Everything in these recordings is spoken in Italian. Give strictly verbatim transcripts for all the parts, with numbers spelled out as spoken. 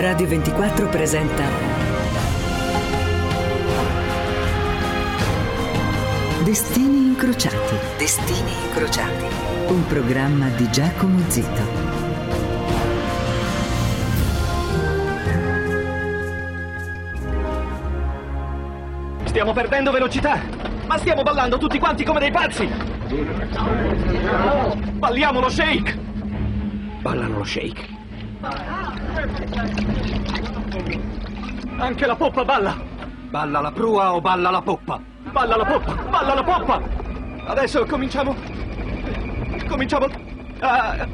Radio ventiquattro presenta Destini incrociati. Destini incrociati. Un programma di Giacomo Zito. Stiamo perdendo velocità, ma stiamo ballando tutti quanti come dei pazzi. Balliamo lo shake. Ballano lo shake. Anche la poppa balla. Balla la prua o balla la poppa? Balla la poppa, balla la poppa. Adesso cominciamo. Cominciamo a...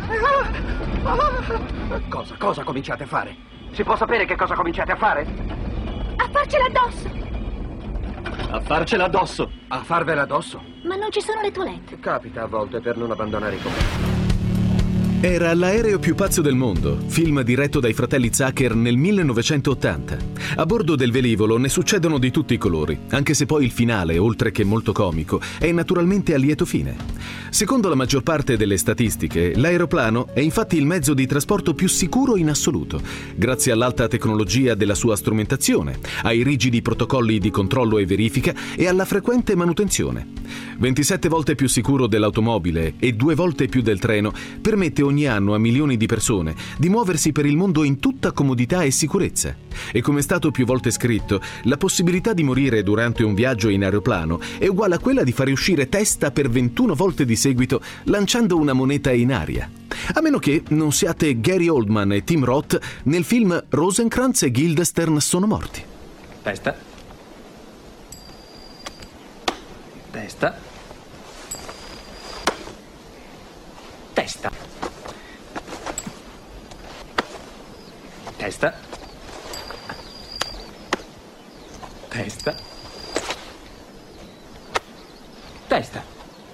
Cosa, cosa cominciate a fare? Si può sapere che cosa cominciate a fare? A farcela addosso. A farcela addosso. A farvela addosso? Ma non ci sono le toilette. Capita a volte per non abbandonare i compiti. Era L'aereo più pazzo del mondo, film diretto dai fratelli Zucker nel millenovecentottanta. A bordo del velivolo ne succedono di tutti i colori, anche se poi il finale, oltre che molto comico, è naturalmente a lieto fine. Secondo la maggior parte delle statistiche, l'aeroplano è infatti il mezzo di trasporto più sicuro in assoluto, grazie all'alta tecnologia della sua strumentazione, ai rigidi protocolli di controllo e verifica e alla frequente manutenzione. ventisette volte più sicuro dell'automobile e due volte più del treno, permette ogni anno a milioni di persone di muoversi per il mondo in tutta comodità e sicurezza. E come è stato più volte scritto, la possibilità di morire durante un viaggio in aeroplano è uguale a quella di fare uscire testa per ventuno volte di seguito lanciando una moneta in aria. A meno che non siate Gary Oldman e Tim Roth nel film Rosencrantz e Guildenstern sono morti. Testa. Testa. Testa. Testa. Testa. Testa.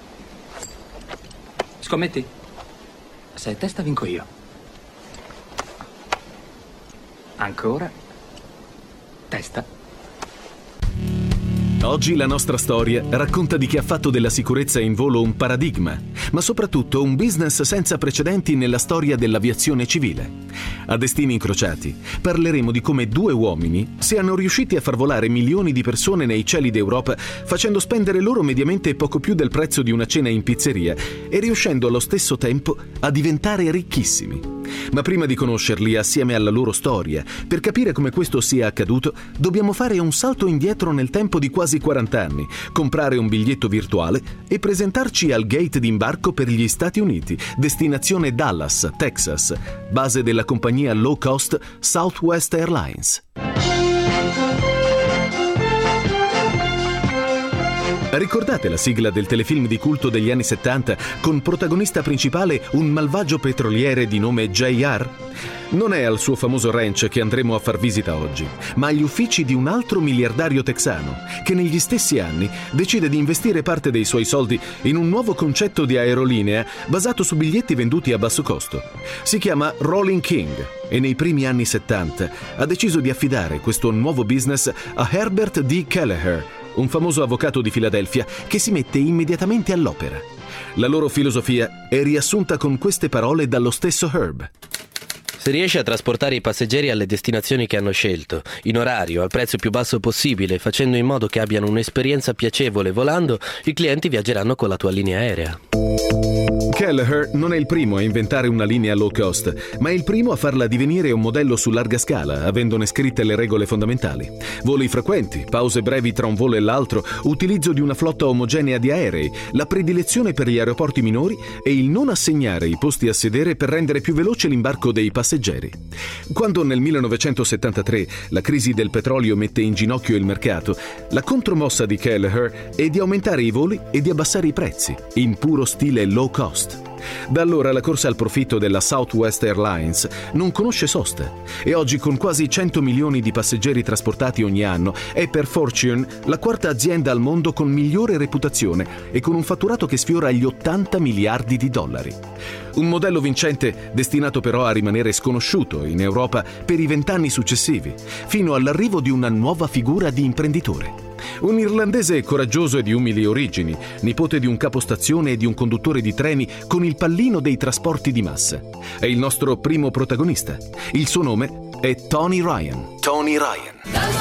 Scommetti? Se è testa vinco io. Ancora. Testa. Oggi la nostra storia racconta di chi ha fatto della sicurezza in volo un paradigma, ma soprattutto un business senza precedenti nella storia dell'aviazione civile. A Destini incrociati parleremo di come due uomini siano riusciti a far volare milioni di persone nei cieli d'Europa, facendo spendere loro mediamente poco più del prezzo di una cena in pizzeria e riuscendo allo stesso tempo a diventare ricchissimi. Ma prima di conoscerli assieme alla loro storia, per capire come questo sia accaduto, dobbiamo fare un salto indietro nel tempo di quasi quaranta anni, comprare un biglietto virtuale e presentarci al gate d'imbarco per gli Stati Uniti, destinazione Dallas, Texas, base della compagnia low cost Southwest Airlines. Ricordate la sigla del telefilm di culto degli anni settanta con protagonista principale un malvagio petroliere di nome J R? Non è al suo famoso ranch che andremo a far visita oggi, ma agli uffici di un altro miliardario texano che negli stessi anni decide di investire parte dei suoi soldi in un nuovo concetto di aerolinea basato su biglietti venduti a basso costo. Si chiama Rolling King e nei primi anni settanta ha deciso di affidare questo nuovo business a Herbert D. Kelleher, un famoso avvocato di Filadelfia che si mette immediatamente all'opera. La loro filosofia è riassunta con queste parole dallo stesso Herb. Se riesci a trasportare i passeggeri alle destinazioni che hanno scelto, in orario, al prezzo più basso possibile, facendo in modo che abbiano un'esperienza piacevole volando, i clienti viaggeranno con la tua linea aerea. Kelleher non è il primo a inventare una linea low cost, ma è il primo a farla divenire un modello su larga scala, avendone scritte le regole fondamentali. Voli frequenti, pause brevi tra un volo e l'altro, utilizzo di una flotta omogenea di aerei, la predilezione per gli aeroporti minori e il non assegnare i posti a sedere per rendere più veloce l'imbarco dei passeggeri. Quando nel millenovecentosettantatré la crisi del petrolio mette in ginocchio il mercato, la contromossa di Kelleher è di aumentare i voli e di abbassare i prezzi, in puro stile low cost. Da allora la corsa al profitto della Southwest Airlines non conosce sosta e oggi, con quasi cento milioni di passeggeri trasportati ogni anno, è per Fortune la quarta azienda al mondo con migliore reputazione e con un fatturato che sfiora gli ottanta miliardi di dollari. Un modello vincente destinato però a rimanere sconosciuto in Europa per i vent'anni successivi, fino all'arrivo di una nuova figura di imprenditore. Un irlandese coraggioso e di umili origini, nipote di un capostazione e di un conduttore di treni con il pallino dei trasporti di massa. È il nostro primo protagonista. Il suo nome è Tony Ryan. Tony Ryan.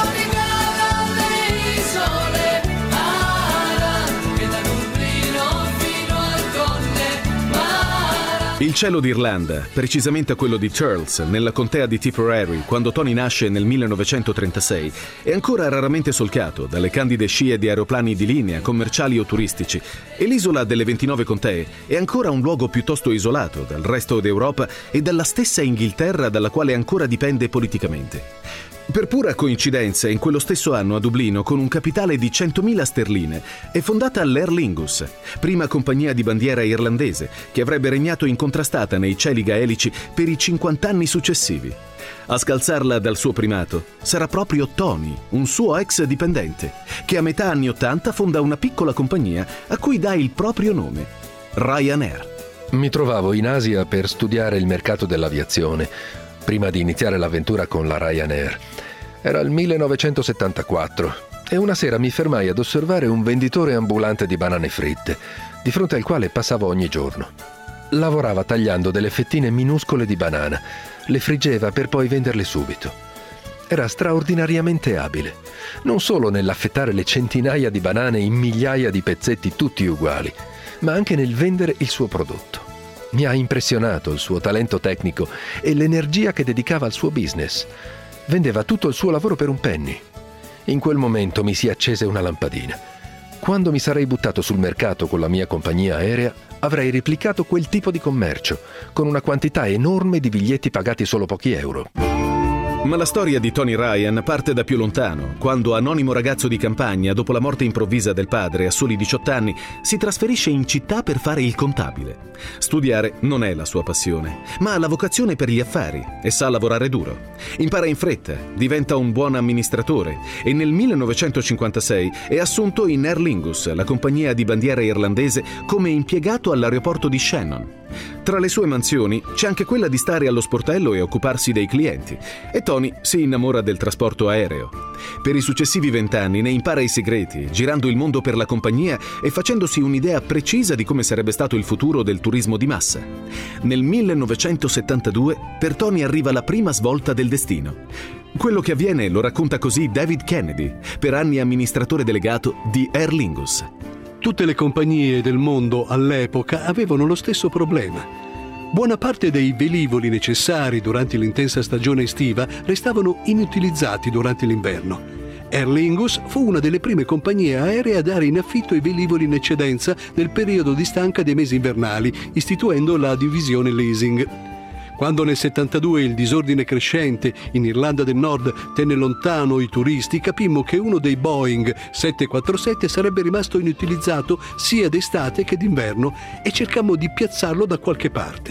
Il cielo d'Irlanda, precisamente quello di Thurles, nella contea di Tipperary, quando Tony nasce nel millenovecentotrentasei, è ancora raramente solcato dalle candide scie di aeroplani di linea, commerciali o turistici, e l'isola delle ventinove contee è ancora un luogo piuttosto isolato dal resto d'Europa e dalla stessa Inghilterra dalla quale ancora dipende politicamente. Per pura coincidenza, in quello stesso anno a Dublino, con un capitale di centomila sterline, è fondata l'Aer Lingus, prima compagnia di bandiera irlandese, che avrebbe regnato incontrastata nei cieli gaelici per i cinquanta anni successivi. A scalzarla dal suo primato sarà proprio Tony, un suo ex dipendente, che a metà anni ottanta fonda una piccola compagnia a cui dà il proprio nome, Ryanair. Mi trovavo in Asia per studiare il mercato dell'aviazione, prima di iniziare l'avventura con la Ryanair. Era il millenovecentosettantaquattro e una sera mi fermai ad osservare un venditore ambulante di banane fritte, di fronte al quale passavo ogni giorno. Lavorava tagliando delle fettine minuscole di banana, le friggeva per poi venderle subito. Era straordinariamente abile, non solo nell'affettare le centinaia di banane in migliaia di pezzetti tutti uguali, ma anche nel vendere il suo prodotto. Mi ha impressionato il suo talento tecnico e l'energia che dedicava al suo business. Vendeva tutto il suo lavoro per un penny. In quel momento mi si accese una lampadina. Quando mi sarei buttato sul mercato con la mia compagnia aerea, avrei replicato quel tipo di commercio, con una quantità enorme di biglietti pagati solo pochi euro. Ma la storia di Tony Ryan parte da più lontano, quando anonimo ragazzo di campagna, dopo la morte improvvisa del padre a soli diciotto anni, si trasferisce in città per fare il contabile. Studiare non è la sua passione, ma ha la vocazione per gli affari e sa lavorare duro. Impara in fretta, diventa un buon amministratore e nel millenovecentocinquantasei è assunto in Aer Lingus, la compagnia di bandiera irlandese, come impiegato all'aeroporto di Shannon. Tra le sue mansioni c'è anche quella di stare allo sportello e occuparsi dei clienti, e Tony si innamora del trasporto aereo. Per i successivi vent'anni ne impara i segreti, girando il mondo per la compagnia e facendosi un'idea precisa di come sarebbe stato il futuro del turismo di massa. Nel millenovecentosettantadue per Tony arriva la prima svolta del destino. Quello che avviene lo racconta così David Kennedy, per anni amministratore delegato di Aer Lingus. Tutte le compagnie del mondo all'epoca avevano lo stesso problema. Buona parte dei velivoli necessari durante l'intensa stagione estiva restavano inutilizzati durante l'inverno. Aer Lingus fu una delle prime compagnie aeree a dare in affitto i velivoli in eccedenza nel periodo di stanca dei mesi invernali, istituendo la divisione leasing. Quando nel settantadue il disordine crescente in Irlanda del Nord tenne lontano i turisti, capimmo che uno dei Boeing settecentoquarantasette sarebbe rimasto inutilizzato sia d'estate che d'inverno e cercammo di piazzarlo da qualche parte.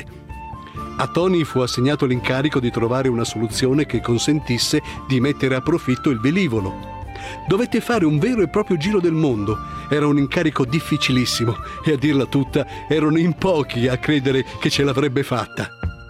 A Tony fu assegnato l'incarico di trovare una soluzione che consentisse di mettere a profitto il velivolo. Dovette fare un vero e proprio giro del mondo. Era un incarico difficilissimo e, a dirla tutta, erano in pochi a credere che ce l'avrebbe fatta.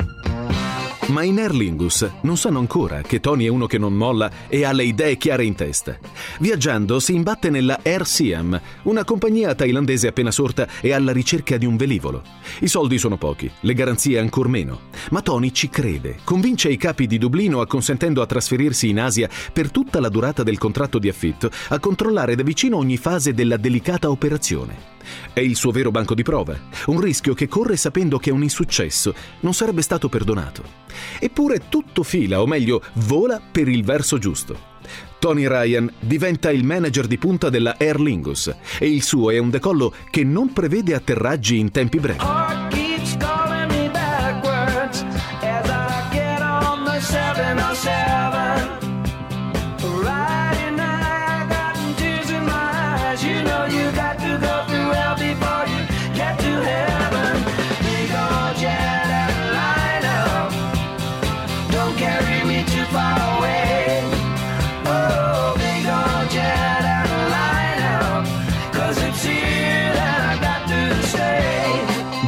Ma in Aer Lingus non sanno ancora che Tony è uno che non molla e ha le idee chiare in testa. Viaggiando si imbatte nella Air Siam, una compagnia thailandese appena sorta e alla ricerca di un velivolo. I soldi sono pochi, le garanzie ancor meno. Ma Tony ci crede, convince i capi di Dublino acconsentendo a trasferirsi in Asia per tutta la durata del contratto di affitto, a controllare da vicino ogni fase della delicata operazione. È il suo vero banco di prova, un rischio che corre sapendo che un insuccesso non sarebbe stato perdonato. Eppure tutto fila, o meglio, vola per il verso giusto. Tony Ryan diventa il manager di punta della Aer Lingus e il suo è un decollo che non prevede atterraggi in tempi brevi.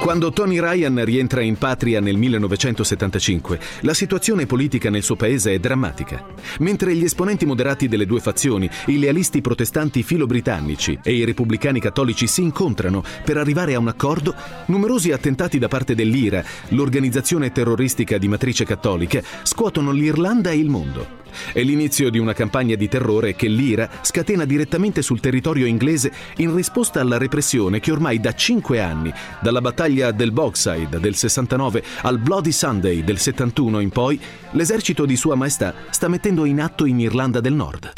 Quando Tony Ryan rientra in patria nel millenovecentosettantacinque, la situazione politica nel suo paese è drammatica. Mentre gli esponenti moderati delle due fazioni, i lealisti protestanti filo-britannici e i repubblicani cattolici si incontrano per arrivare a un accordo, numerosi attentati da parte dell'I R A, l'organizzazione terroristica di matrice cattolica, scuotono l'Irlanda e il mondo. È l'inizio di una campagna di terrore che l'I R A scatena direttamente sul territorio inglese in risposta alla repressione che ormai da cinque anni, dalla battaglia del Bogside del sessantanove al Bloody Sunday del settantuno in poi, l'esercito di Sua Maestà sta mettendo in atto in Irlanda del Nord.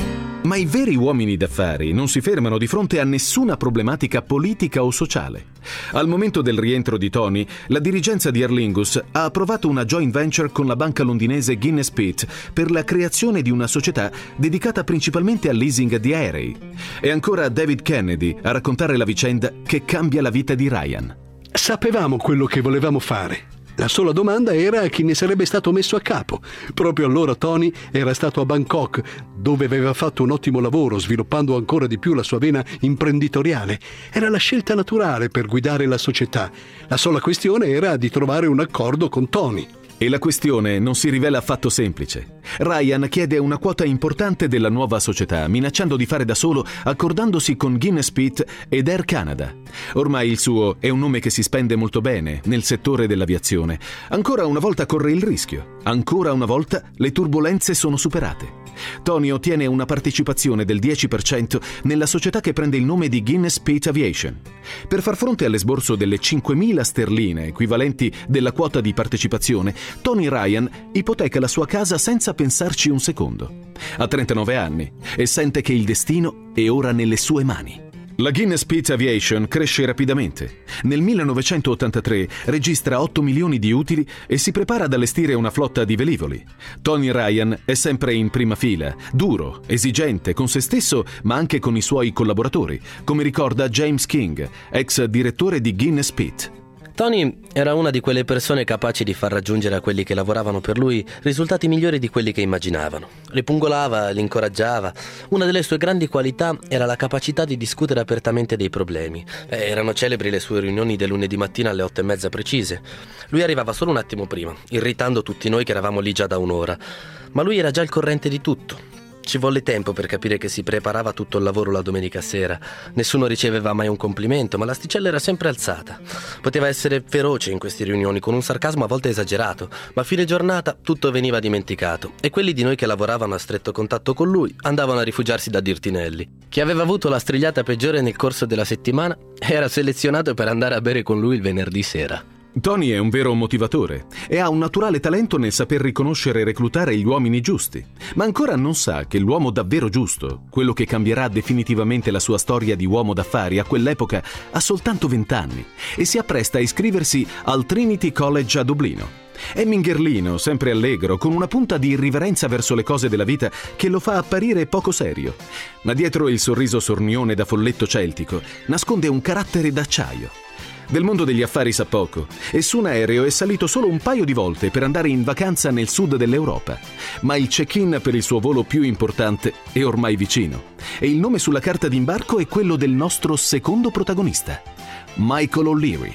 Ma i veri uomini d'affari non si fermano di fronte a nessuna problematica politica o sociale. Al momento del rientro di Tony, la dirigenza di Aer Lingus ha approvato una joint venture con la banca londinese Guinness Pitt per la creazione di una società dedicata principalmente al leasing di aerei. È ancora David Kennedy a raccontare la vicenda che cambia la vita di Ryan. Sapevamo quello che volevamo fare. La sola domanda era chi ne sarebbe stato messo a capo. Proprio allora Tony era stato a Bangkok, dove aveva fatto un ottimo lavoro, sviluppando ancora di più la sua vena imprenditoriale. Era la scelta naturale per guidare la società. La sola questione era di trovare un accordo con Tony. E la questione non si rivela affatto semplice. Ryan chiede una quota importante della nuova società, minacciando di fare da solo, accordandosi con Guinness Pitt ed Air Canada. Ormai il suo è un nome che si spende molto bene nel settore dell'aviazione. Ancora una volta corre il rischio. Ancora una volta le turbolenze sono superate. Tony ottiene una partecipazione del dieci per cento nella società che prende il nome di Guinness Pitt Aviation. Per far fronte all'esborso delle cinquemila sterline, equivalenti della quota di partecipazione, Tony Ryan ipoteca la sua casa senza pensarci un secondo. Ha trentanove anni e sente che il destino è ora nelle sue mani. La Guinness Pitt Aviation cresce rapidamente. Nel millenovecentottantatré registra otto milioni di utili e si prepara ad allestire una flotta di velivoli. Tony Ryan è sempre in prima fila, duro, esigente con se stesso ma anche con i suoi collaboratori, come ricorda James King, ex direttore di Guinness Pitt. Tony era una di quelle persone capaci di far raggiungere a quelli che lavoravano per lui risultati migliori di quelli che immaginavano. Li pungolava, li incoraggiava. Una delle sue grandi qualità era la capacità di discutere apertamente dei problemi. Eh, erano celebri le sue riunioni del lunedì mattina alle otto e mezza precise. Lui arrivava solo un attimo prima, irritando tutti noi che eravamo lì già da un'ora. Ma lui era già al corrente di tutto. Ci volle tempo per capire che si preparava tutto il lavoro la domenica sera. Nessuno riceveva mai un complimento, ma l'asticella era sempre alzata. Poteva essere feroce in queste riunioni, con un sarcasmo a volte esagerato, ma a fine giornata tutto veniva dimenticato e quelli di noi che lavoravano a stretto contatto con lui andavano a rifugiarsi da dirtinelli. Chi aveva avuto la strigliata peggiore nel corso della settimana era selezionato per andare a bere con lui il venerdì sera. Tony è un vero motivatore e ha un naturale talento nel saper riconoscere e reclutare gli uomini giusti, ma ancora non sa che l'uomo davvero giusto, quello che cambierà definitivamente la sua storia di uomo d'affari a quell'epoca, ha soltanto vent'anni e si appresta a iscriversi al Trinity College a Dublino. È mingherlino, sempre allegro, con una punta di irriverenza verso le cose della vita che lo fa apparire poco serio, ma dietro il sorriso sornione da folletto celtico nasconde un carattere d'acciaio. Del mondo degli affari sa poco e su un aereo è salito solo un paio di volte per andare in vacanza nel sud dell'Europa. Ma il check-in per il suo volo più importante è ormai vicino e il nome sulla carta d'imbarco è quello del nostro secondo protagonista, Michael O'Leary.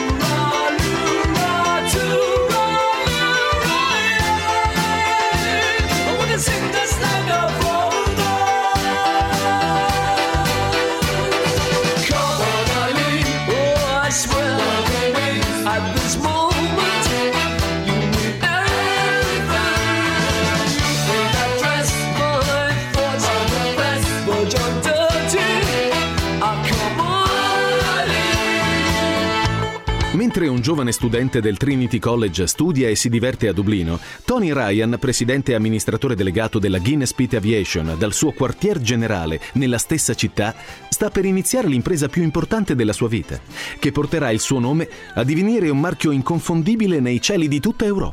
Mentre un giovane studente del Trinity College studia e si diverte a Dublino, Tony Ryan, presidente e amministratore delegato della Guinness Pitt Aviation dal suo quartier generale nella stessa città, sta per iniziare l'impresa più importante della sua vita, che porterà il suo nome a divenire un marchio inconfondibile nei cieli di tutta Europa. But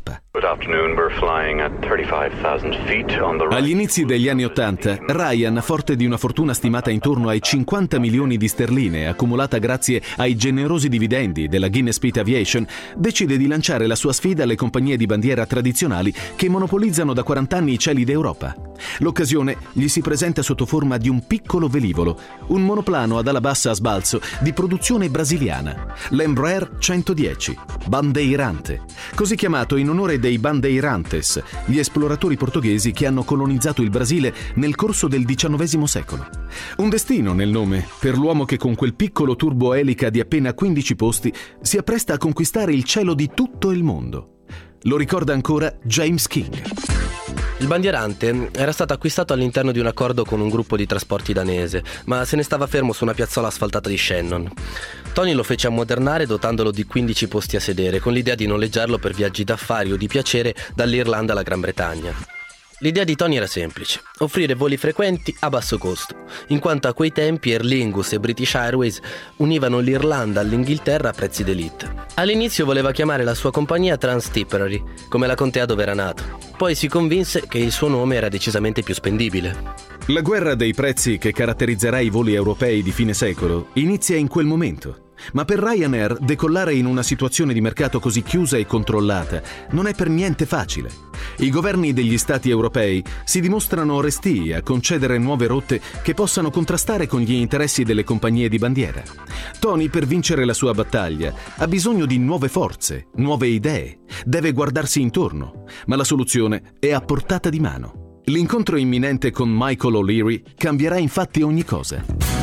Agli inizi degli anni Ottanta, Ryan, forte di una fortuna stimata intorno ai cinquanta milioni di sterline, accumulata grazie ai generosi dividendi della Guinness Peat Aviation, decide di lanciare la sua sfida alle compagnie di bandiera tradizionali che monopolizzano da quaranta anni i cieli d'Europa. L'occasione gli si presenta sotto forma di un piccolo velivolo, un monoplano ad ala bassa a sbalzo di produzione brasiliana, l'Embraer centodieci, Bandeirante, così chiamato in onore dei Bandeirantes, gli esploratori portoghesi che hanno colonizzato il Brasile nel corso del diciannovesimo secolo. Un destino nel nome per l'uomo che con quel piccolo turboelica di appena quindici posti si appresta a conquistare il cielo di tutto il mondo. Lo ricorda ancora James King. Il Bandierante era stato acquistato all'interno di un accordo con un gruppo di trasporti danese, ma se ne stava fermo su una piazzola asfaltata di Shannon. Tony lo fece ammodernare dotandolo di quindici posti a sedere, con l'idea di noleggiarlo per viaggi d'affari o di piacere dall'Irlanda alla Gran Bretagna. L'idea di Tony era semplice: offrire voli frequenti a basso costo, in quanto a quei tempi Aer Lingus e British Airways univano l'Irlanda all'Inghilterra a prezzi d'élite. All'inizio voleva chiamare la sua compagnia Trans-Tipperary, come la contea dove era nato. Poi si convinse che il suo nome era decisamente più spendibile. La guerra dei prezzi che caratterizzerà i voli europei di fine secolo inizia in quel momento. Ma per Ryanair decollare in una situazione di mercato così chiusa e controllata non è per niente facile. I governi degli stati europei si dimostrano restii a concedere nuove rotte che possano contrastare con gli interessi delle compagnie di bandiera. Tony, per vincere la sua battaglia, ha bisogno di nuove forze, nuove idee, deve guardarsi intorno, ma la soluzione è a portata di mano. L'incontro imminente con Michael O'Leary cambierà infatti ogni cosa.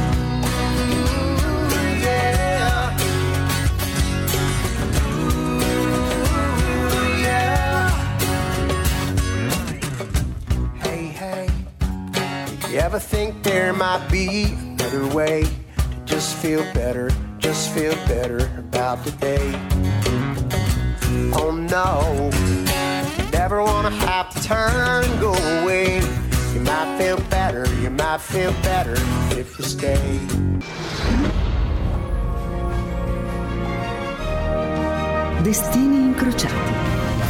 You ever think there might be another way to just feel better, just feel better about the day? Oh no, you never wanna have to turn and go away. You might feel better, you might feel better if you stay. Destini incrociati.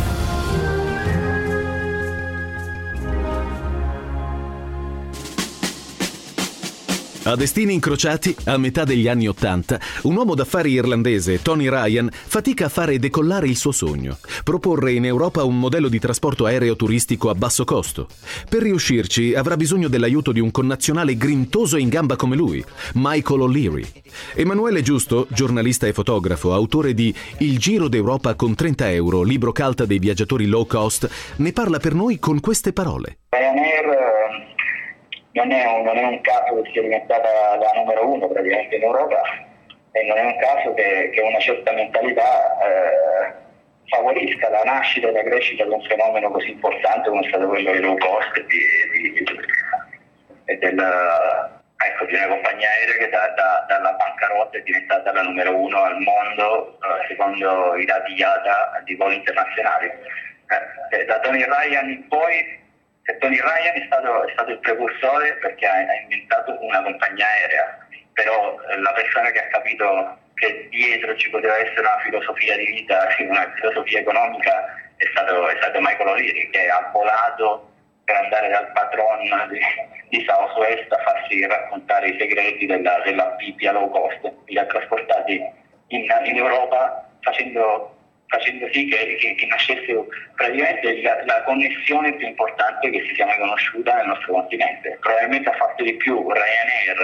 A destini incrociati, a metà degli anni Ottanta, un uomo d'affari irlandese, Tony Ryan, fatica a fare decollare il suo sogno: proporre in Europa un modello di trasporto aereo turistico a basso costo. Per riuscirci avrà bisogno dell'aiuto di un connazionale grintoso e in gamba come lui, Michael O'Leary. Emanuele Giusto, giornalista e fotografo, autore di Il Giro d'Europa con trenta euro, libro cult dei viaggiatori low cost, ne parla per noi con queste parole. Ryanair Non è, un, non è un caso che sia diventata la numero uno praticamente in Europa, e non è un caso che, che una certa mentalità eh, favorisca la nascita e la crescita di un fenomeno così importante come è stato quello dei low cost e di, di, di, e del, ecco, di una compagnia aerea che da, da, dalla bancarotta è diventata la numero uno al mondo eh, secondo i dati I A T A di voli internazionali. Eh, da Tony Ryan in poi E Tony Ryan è stato, è stato il precursore perché ha, ha inventato una compagnia aerea, però eh, la persona che ha capito che dietro ci poteva essere una filosofia di vita, una filosofia economica, è stato, è stato Michael O'Leary, che ha volato per andare dal patron di, di Southwest a farsi raccontare i segreti della, della Bibbia low cost. Li ha trasportati in, in Europa facendo... facendo sì che, che, che nascesse praticamente la, la connessione più importante che si sia mai conosciuta nel nostro continente. Probabilmente ha fatto di più Ryanair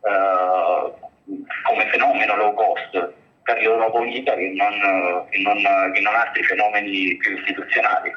eh, come fenomeno low cost per l'Europa unita che non, che, non, che non altri fenomeni più istituzionali.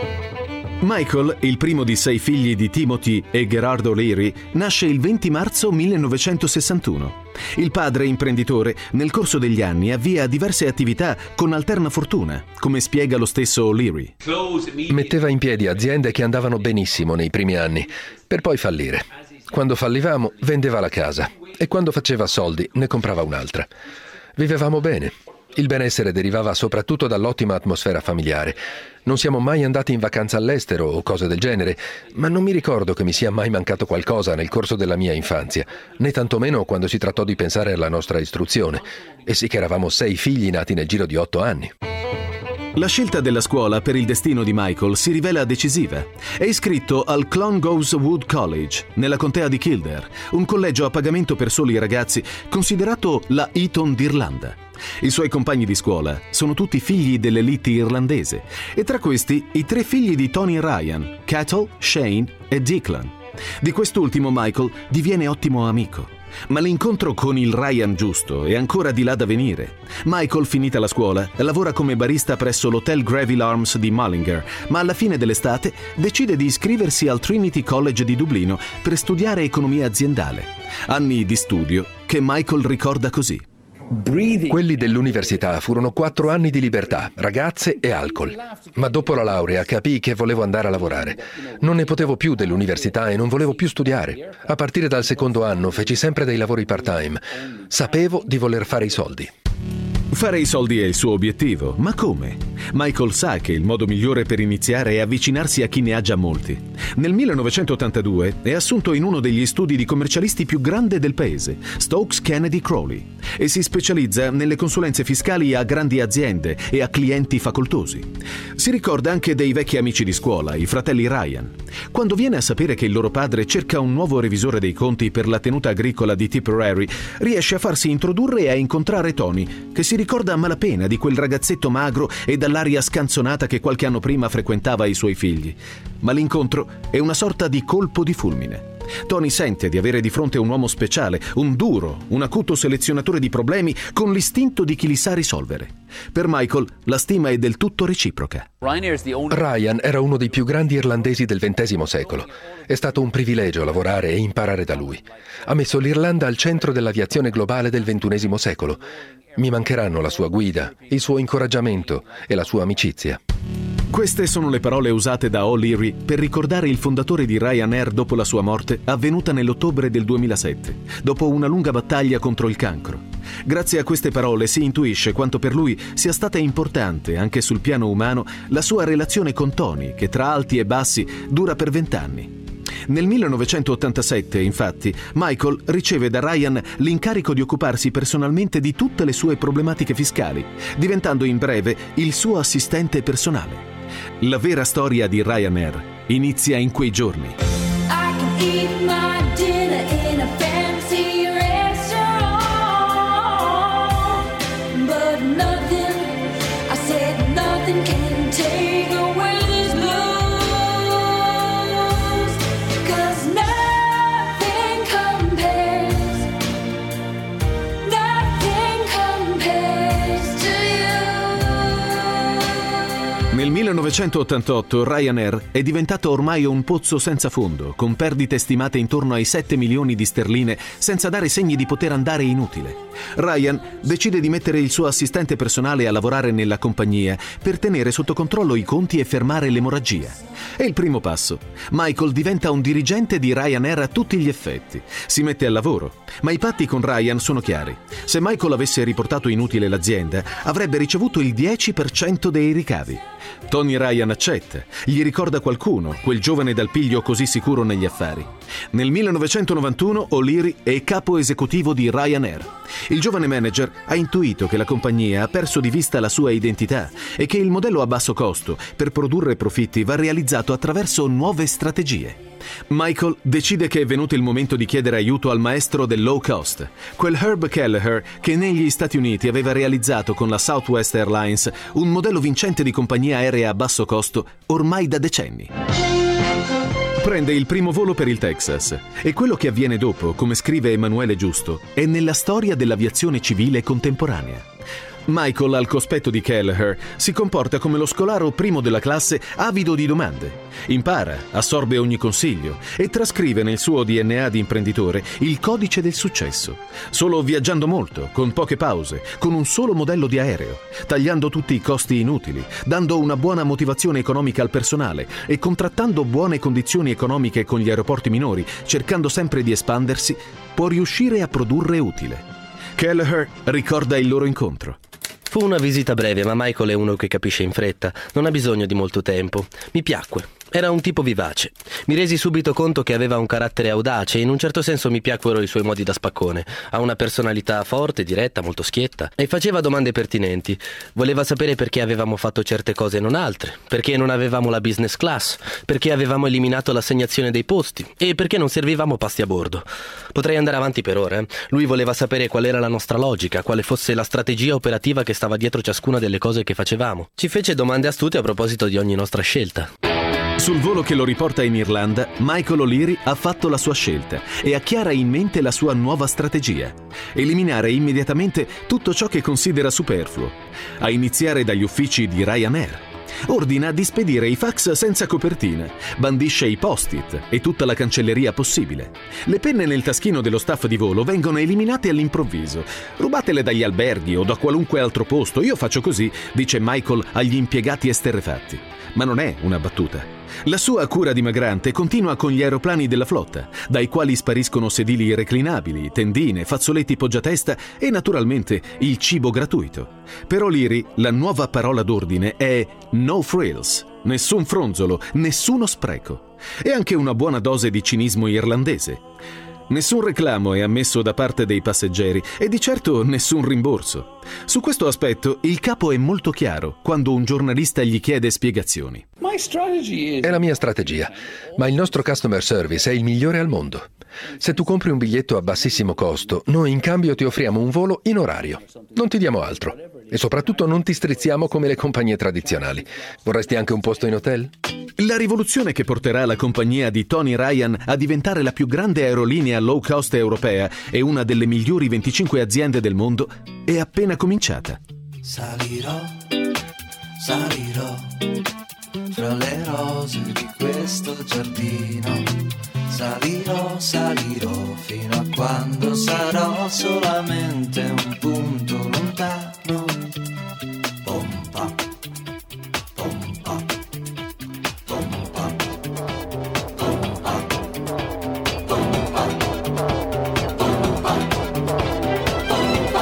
Michael, il primo di sei figli di Timothy e Gerard O'Leary, nasce il venti marzo millenovecentosessantuno. Il padre, imprenditore, nel corso degli anni avvia diverse attività con alterna fortuna, come spiega lo stesso O'Leary. Metteva in piedi aziende che andavano benissimo nei primi anni, per poi fallire. Quando fallivamo, vendeva la casa e quando faceva soldi ne comprava un'altra. Vivevamo bene. Il benessere derivava soprattutto dall'ottima atmosfera familiare. Non siamo mai andati in vacanza all'estero o cose del genere, ma non mi ricordo che mi sia mai mancato qualcosa nel corso della mia infanzia, né tantomeno quando si trattò di pensare alla nostra istruzione. E sì che eravamo sei figli nati nel giro di otto anni. La scelta della scuola per il destino di Michael si rivela decisiva. È iscritto al Clongowes Wood College, nella contea di Kildare, un collegio a pagamento per soli ragazzi, considerato la Eton d'Irlanda. I suoi compagni di scuola sono tutti figli dell'elite irlandese, e tra questi i tre figli di Tony Ryan, Cathal, Shane e Declan. Di quest'ultimo Michael diviene ottimo amico. Ma l'incontro con il Ryan giusto è ancora di là da venire. Michael, finita la scuola, lavora come barista presso l'Hotel Greville Arms di Mullingar, ma alla fine dell'estate decide di iscriversi al Trinity College di Dublino per studiare economia aziendale. Anni di studio che Michael ricorda così. Quelli dell'università furono quattro anni di libertà, ragazze e alcol. Ma dopo la laurea capii che volevo andare a lavorare. Non ne potevo più dell'università e non volevo più studiare. A partire dal secondo anno feci sempre dei lavori part-time. Sapevo di voler fare i soldi. Fare i soldi è il suo obiettivo, ma come? Michael sa che il modo migliore per iniziare è avvicinarsi a chi ne ha già molti. Nel millenovecentottantadue è assunto in uno degli studi di commercialisti più grande del paese, Stokes Kennedy Crowley, e si specializza nelle consulenze fiscali a grandi aziende e a clienti facoltosi. Si ricorda anche dei vecchi amici di scuola, i fratelli Ryan. Quando viene a sapere che il loro padre cerca un nuovo revisore dei conti per la tenuta agricola di Tipperary, riesce a farsi introdurre e a incontrare Tony, che si ricorda a malapena di quel ragazzetto magro e dall'aria scanzonata che qualche anno prima frequentava i suoi figli. Ma l'incontro è una sorta di colpo di fulmine. Tony sente di avere di fronte un uomo speciale, un duro, un acuto selezionatore di problemi con l'istinto di chi li sa risolvere. Per Michael la stima è del tutto reciproca. Ryan era uno dei più grandi irlandesi del ventesimo secolo. È stato un privilegio lavorare e imparare da lui. Ha messo l'Irlanda al centro dell'aviazione globale del ventunesimo secolo. Mi mancheranno la sua guida, il suo incoraggiamento e la sua amicizia. Queste sono le parole usate da O'Leary per ricordare il fondatore di Ryanair dopo la sua morte, avvenuta nell'ottobre del duemilasette, dopo una lunga battaglia contro il cancro. Grazie a queste parole si intuisce quanto per lui sia stata importante, anche sul piano umano, la sua relazione con Tony, che tra alti e bassi dura per vent'anni. Nel millenovecentottantasette, infatti, Michael riceve da Ryan l'incarico di occuparsi personalmente di tutte le sue problematiche fiscali, diventando in breve il suo assistente personale. La vera storia di Ryanair inizia in quei giorni. Nel millenovecentottantotto Ryanair è diventato ormai un pozzo senza fondo, con perdite stimate intorno ai sette milioni di sterline, senza dare segni di poter andare inutile. Ryan decide di mettere il suo assistente personale a lavorare nella compagnia per tenere sotto controllo i conti e fermare l'emorragia. È il primo passo. Michael diventa un dirigente di Ryanair a tutti gli effetti. Si mette al lavoro, ma i patti con Ryan sono chiari. Se Michael avesse riportato inutile l'azienda, avrebbe ricevuto il dieci per cento dei ricavi. Tony Ryan accetta, gli ricorda qualcuno, quel giovane dal piglio così sicuro negli affari. Nel millenovecentonovantuno O'Leary è capo esecutivo di Ryanair. Il giovane manager ha intuito che la compagnia ha perso di vista la sua identità e che il modello a basso costo per produrre profitti va realizzato attraverso nuove strategie. Michael decide che è venuto il momento di chiedere aiuto al maestro del low cost, quel Herb Kelleher che negli Stati Uniti aveva realizzato con la Southwest Airlines un modello vincente di compagnia aerea a basso costo ormai da decenni. Prende il primo volo per il Texas e quello che avviene dopo, come scrive Emanuele Giusto, è nella storia dell'aviazione civile contemporanea. Michael, al cospetto di Kelleher, si comporta come lo scolaro primo della classe avido di domande. Impara, assorbe ogni consiglio e trascrive nel suo D N A di imprenditore il codice del successo. Solo viaggiando molto, con poche pause, con un solo modello di aereo, tagliando tutti i costi inutili, dando una buona motivazione economica al personale e contrattando buone condizioni economiche con gli aeroporti minori, cercando sempre di espandersi, può riuscire a produrre utile. Kelleher ricorda il loro incontro. Fu una visita breve, ma Michael è uno che capisce in fretta. Non ha bisogno di molto tempo. Mi piacque. Era un tipo vivace. Mi resi subito conto che aveva un carattere audace e in un certo senso mi piacquero i suoi modi da spaccone. Ha una personalità forte, diretta, molto schietta e faceva domande pertinenti. Voleva sapere perché avevamo fatto certe cose e non altre, perché non avevamo la business class, perché avevamo eliminato l'assegnazione dei posti e perché non servivamo pasti a bordo. Potrei andare avanti per ore. Eh? Lui voleva sapere qual era la nostra logica, quale fosse la strategia operativa che stava dietro ciascuna delle cose che facevamo. Ci fece domande astute a proposito di ogni nostra scelta. Sul volo che lo riporta in Irlanda, Michael O'Leary ha fatto la sua scelta e ha chiara in mente la sua nuova strategia: eliminare immediatamente tutto ciò che considera superfluo, a iniziare dagli uffici di Ryanair. Ordina di spedire i fax senza copertina, bandisce i post-it e tutta la cancelleria possibile. Le penne nel taschino dello staff di volo vengono eliminate all'improvviso. Rubatele dagli alberghi o da qualunque altro posto. Io faccio così, dice Michael agli impiegati esterrefatti. Ma non è una battuta. La sua cura dimagrante continua con gli aeroplani della flotta, dai quali spariscono sedili reclinabili, tendine, fazzoletti poggiatesta e naturalmente il cibo gratuito. Per O'Leary la nuova parola d'ordine è no frills, nessun fronzolo, nessuno spreco. E anche una buona dose di cinismo irlandese. Nessun reclamo è ammesso da parte dei passeggeri e di certo nessun rimborso. Su questo aspetto il capo è molto chiaro quando un giornalista gli chiede spiegazioni. È la mia strategia, ma il nostro customer service è il migliore al mondo. Se tu compri un biglietto a bassissimo costo, noi in cambio ti offriamo un volo in orario. Non ti diamo altro. E soprattutto non ti strizziamo come le compagnie tradizionali. Vorresti anche un posto in hotel? La rivoluzione che porterà la compagnia di Tony Ryan a diventare la più grande aerolinea low cost europea e una delle migliori venticinque aziende del mondo è appena cominciata. Salirò, salirò fra le rose di questo giardino. Salirò, salirò fino a quando sarò solamente un punto lontano. Pompa, pompa, pompa, pompa, pompa, pompa, pompa.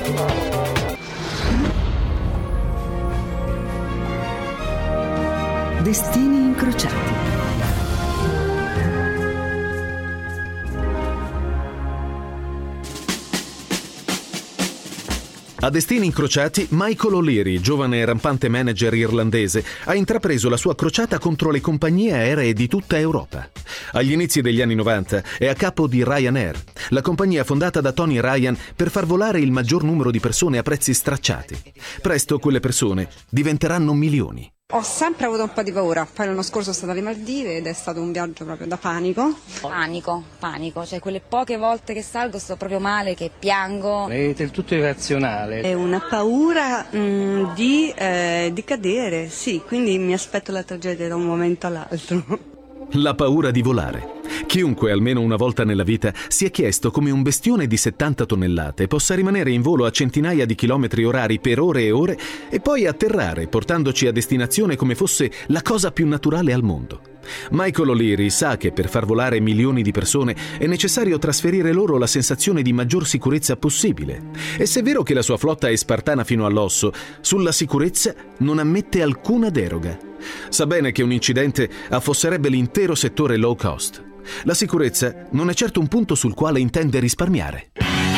Destini incrociati. A destini incrociati, Michael O'Leary, giovane e rampante manager irlandese, ha intrapreso la sua crociata contro le compagnie aeree di tutta Europa. Agli inizi degli anni novanta è a capo di Ryanair, la compagnia fondata da Tony Ryan per far volare il maggior numero di persone a prezzi stracciati. Presto quelle persone diventeranno milioni. Ho sempre avuto un po' di paura, poi l'anno scorso sono stata alle Maldive ed è stato un viaggio proprio da panico. Panico, panico, cioè quelle poche volte che salgo sto proprio male, che piango. È del tutto irrazionale. È una paura mh, di, eh, di cadere, sì, quindi mi aspetto la tragedia da un momento all'altro. La paura di volare. Chiunque almeno una volta nella vita si è chiesto come un bestione di settanta tonnellate possa rimanere in volo a centinaia di chilometri orari per ore e ore e poi atterrare portandoci a destinazione come fosse la cosa più naturale al mondo. Michael O'Leary sa che per far volare milioni di persone è necessario trasferire loro la sensazione di maggior sicurezza possibile. E se è vero che la sua flotta è spartana fino all'osso, sulla sicurezza non ammette alcuna deroga. Sa bene che un incidente affosserebbe l'intero settore low cost. La sicurezza non è certo un punto sul quale intende risparmiare.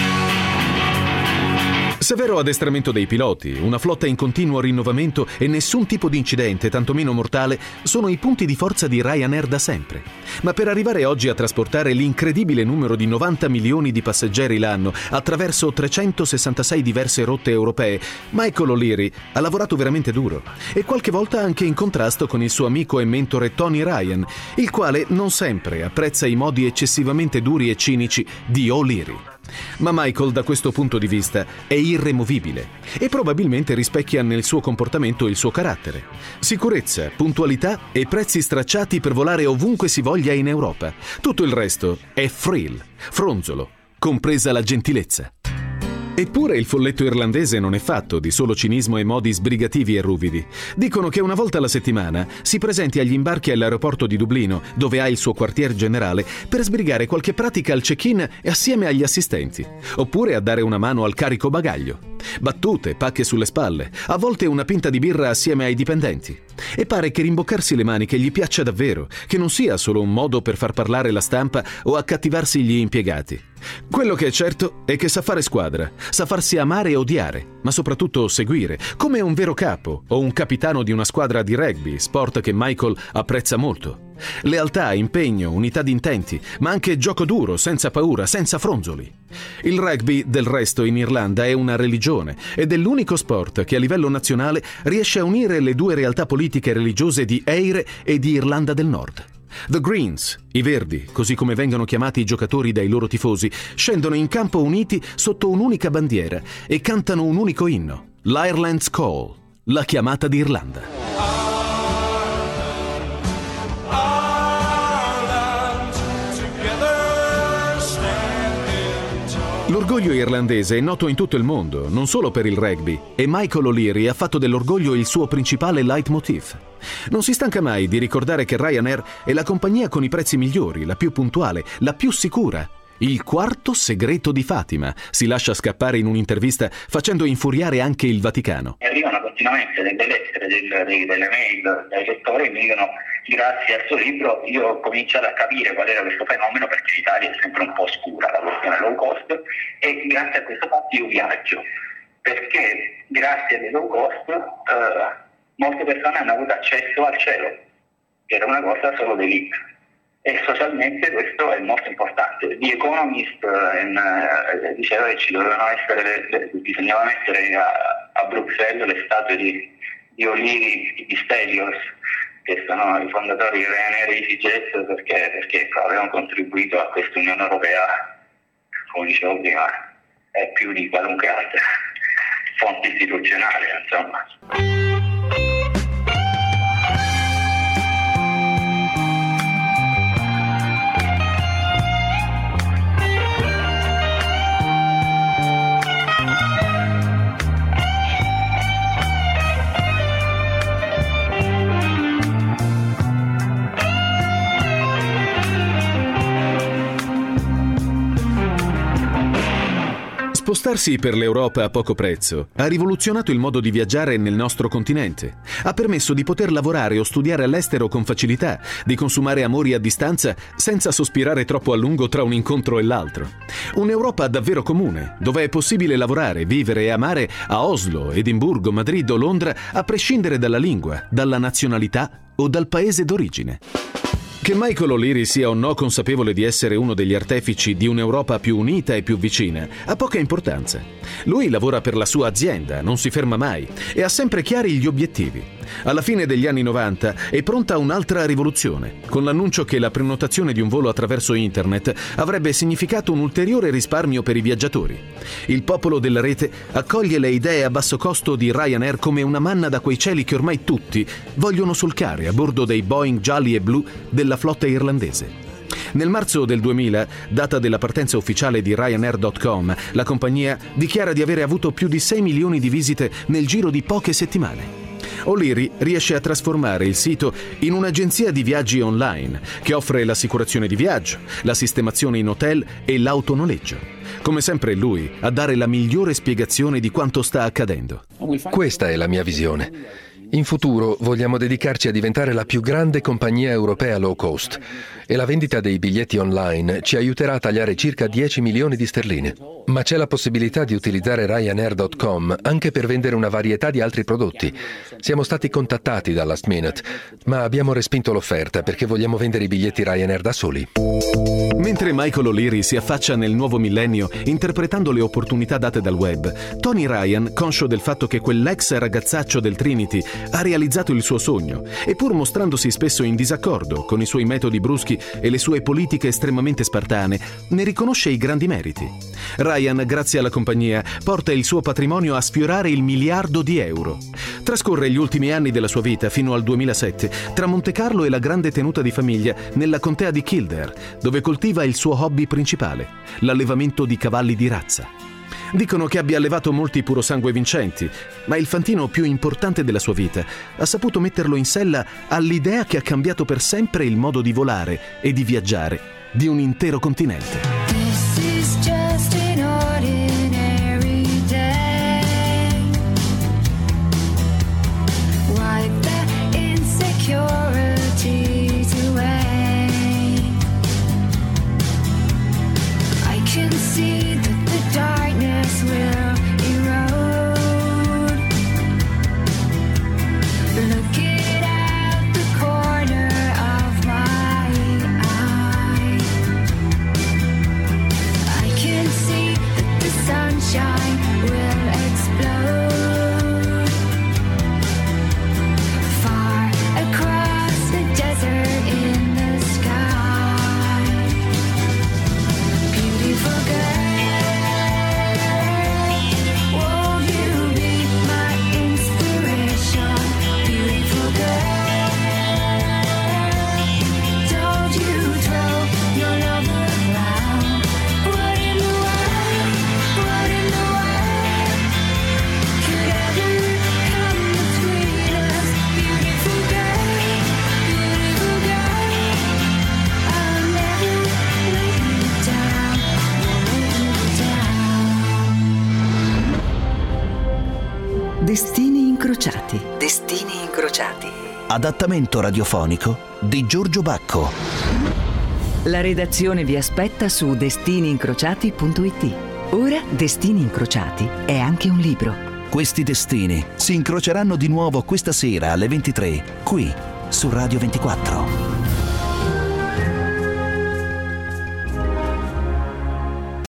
Severo addestramento dei piloti, una flotta in continuo rinnovamento e nessun tipo di incidente, tantomeno mortale, sono i punti di forza di Ryanair da sempre. Ma per arrivare oggi a trasportare l'incredibile numero di novanta milioni di passeggeri l'anno attraverso trecentosessantasei diverse rotte europee, Michael O'Leary ha lavorato veramente duro e qualche volta anche in contrasto con il suo amico e mentore Tony Ryan, il quale non sempre apprezza i modi eccessivamente duri e cinici di O'Leary. Ma Michael da questo punto di vista è irremovibile e probabilmente rispecchia nel suo comportamento il suo carattere. Sicurezza, puntualità e prezzi stracciati per volare ovunque si voglia in Europa. Tutto il resto è frill, fronzolo, compresa la gentilezza. Eppure il folletto irlandese non è fatto di solo cinismo e modi sbrigativi e ruvidi. Dicono che una volta alla settimana si presenti agli imbarchi all'aeroporto di Dublino, dove ha il suo quartier generale, per sbrigare qualche pratica al check-in e assieme agli assistenti, oppure a dare una mano al carico bagaglio. Battute, pacche sulle spalle, a volte una pinta di birra assieme ai dipendenti. E pare che rimboccarsi le maniche gli piaccia davvero, che non sia solo un modo per far parlare la stampa o accattivarsi gli impiegati. Quello che è certo è che sa fare squadra, sa farsi amare e odiare, ma soprattutto seguire, come un vero capo o un capitano di una squadra di rugby, sport che Michael apprezza molto. Lealtà, impegno, unità di intenti, ma anche gioco duro, senza paura, senza fronzoli. Il rugby, del resto, in Irlanda è una religione ed è l'unico sport che a livello nazionale riesce a unire le due realtà politiche e religiose di Eire e di Irlanda del Nord. The Greens, i Verdi, così come vengono chiamati i giocatori dai loro tifosi, scendono in campo uniti sotto un'unica bandiera e cantano un unico inno, l'Ireland's Call, la chiamata d'Irlanda. L'orgoglio irlandese è noto in tutto il mondo, non solo per il rugby, e Michael O'Leary ha fatto dell'orgoglio il suo principale leitmotiv. Non si stanca mai di ricordare che Ryanair è la compagnia con i prezzi migliori, la più puntuale, la più sicura. Il quarto segreto di Fatima, si lascia scappare in un'intervista facendo infuriare anche il Vaticano. Mi arrivano continuamente delle lettere, del, dei, delle mail dai lettori e mi dicono: grazie al suo libro io ho cominciato a capire qual era questo fenomeno, perché l'Italia è sempre un po' oscura, la questione low cost, e grazie a questo fatto io viaggio, perché grazie alle low cost eh, molte persone hanno avuto accesso al cielo, che era una cosa solo d'elite. E socialmente questo è molto importante. The Economist eh, diceva che ci dovevano essere le, le, bisognava mettere a, a Bruxelles le statue di, di O'Leary, di Stelios, che sono i fondatori di Ryanair e EasyJet, perché, perché avevano contribuito a questa Unione Europea, come dicevo prima, è più di qualunque altra fonte istituzionale, insomma. Spostarsi per l'Europa a poco prezzo ha rivoluzionato il modo di viaggiare nel nostro continente. Ha permesso di poter lavorare o studiare all'estero con facilità, di consumare amori a distanza senza sospirare troppo a lungo tra un incontro e l'altro. Un'Europa davvero comune, dove è possibile lavorare, vivere e amare a Oslo, Edimburgo, Madrid o Londra, a prescindere dalla lingua, dalla nazionalità o dal paese d'origine. Che Michael O'Leary sia o no consapevole di essere uno degli artefici di un'Europa più unita e più vicina ha poca importanza. Lui lavora per la sua azienda, non si ferma mai e ha sempre chiari gli obiettivi. Alla fine degli anni novanta è pronta un'altra rivoluzione, con l'annuncio che la prenotazione di un volo attraverso internet avrebbe significato un ulteriore risparmio per i viaggiatori. Il popolo della rete accoglie le idee a basso costo di Ryanair come una manna da quei cieli che ormai tutti vogliono solcare a bordo dei Boeing gialli e blu della flotta irlandese. Nel marzo del duemila, data della partenza ufficiale di Ryanair punto com, la compagnia dichiara di avere avuto più di sei milioni di visite nel giro di poche settimane. O'Leary riesce a trasformare il sito in un'agenzia di viaggi online che offre l'assicurazione di viaggio, la sistemazione in hotel e l'autonoleggio. Come sempre è lui a dare la migliore spiegazione di quanto sta accadendo. Questa è la mia visione. In futuro vogliamo dedicarci a diventare la più grande compagnia europea low cost e la vendita dei biglietti online ci aiuterà a tagliare circa dieci milioni di sterline. Ma c'è la possibilità di utilizzare Ryanair punto com anche per vendere una varietà di altri prodotti. Siamo stati contattati da Last Minute, ma abbiamo respinto l'offerta perché vogliamo vendere i biglietti Ryanair da soli. Mentre Michael O'Leary si affaccia nel nuovo millennio interpretando le opportunità date dal web, Tony Ryan, conscio del fatto che quell'ex ragazzaccio del Trinity ha realizzato il suo sogno e pur mostrandosi spesso in disaccordo con i suoi metodi bruschi e le sue politiche estremamente spartane, ne riconosce i grandi meriti. Ryan, grazie alla compagnia, porta il suo patrimonio a sfiorare il miliardo di euro. Trascorre gli ultimi anni della sua vita, fino al duemilasette, tra Monte Carlo e la grande tenuta di famiglia nella contea di Kildare, dove coltiva il suo hobby principale, l'allevamento di cavalli di razza. Dicono che abbia allevato molti purosangue vincenti, ma il fantino più importante della sua vita ha saputo metterlo in sella all'idea che ha cambiato per sempre il modo di volare e di viaggiare di un intero continente. This is just an ordinary day. Destini incrociati. Destini incrociati. Adattamento radiofonico di Giorgio Bacco. La redazione vi aspetta su destini incrociati punto it. Ora Destini incrociati è anche un libro. Questi destini si incroceranno di nuovo questa sera alle ventitré, qui su Radio ventiquattro.